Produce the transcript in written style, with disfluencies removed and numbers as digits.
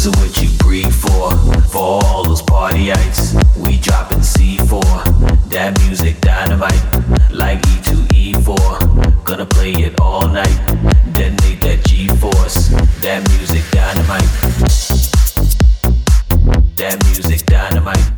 Listen what you breathe for all those partyites. We dropping C4, that music dynamite, like E2, E4. Gonna play it all night, detonate that G-force. That music dynamite, that music dynamite.